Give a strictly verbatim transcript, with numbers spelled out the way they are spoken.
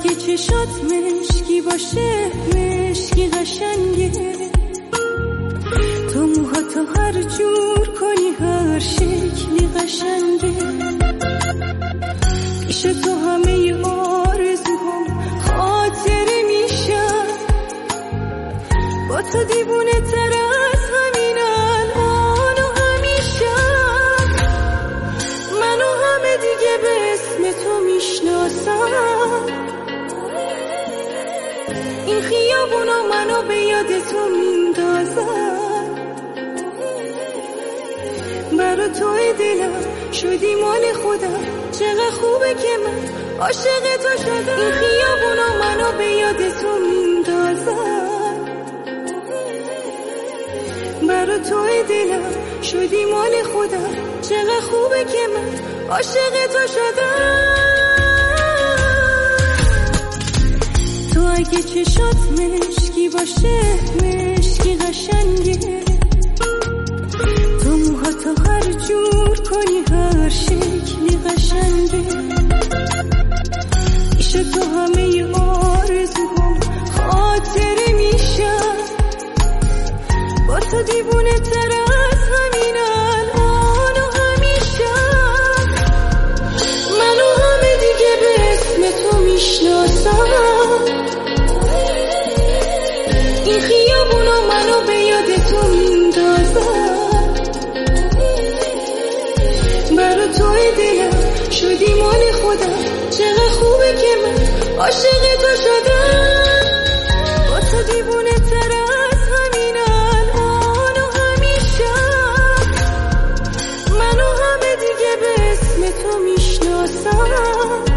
اگه چشات مشکی باشه مشکی قشنگه، تو موهاتو هر جور کنی هر شکلی قشنگه، پیش تو همه آرزوهام خاطره میشن، با تو دیوونه تر از همین الان و همیشه، منو همه دیگه به اسم تو میشناسم، این خیابونا منو به یاد تو میندازن، برا توی دلم شدی مال خودم، چقدر خوبه که من عاشق تو شدم، این خیابونا منو به یاد تو میندازن، برا توی دلم شدی مال خودم، چقدر خوبه که من عاشق تو شدم. تو اگه چشات مشکی باشه مشکی قشنگه، تو موهاتو هر جور کنی هر شکلی قشنگه، پیش تو همه آرزوهام خاطره میشن، با تو دیوونه تر از همین الان و همیشه، منو همه دیگه به اسم تو میشناسم، این خیابونا منو به یاد تو میندازن، برا توی دلم شدی مال خودم، چقدر خوبه که من عاشق تو شدم، با تو دیوونه تر از همین الان و همیشه، منو همه دیگه به اسم تو میشناسن،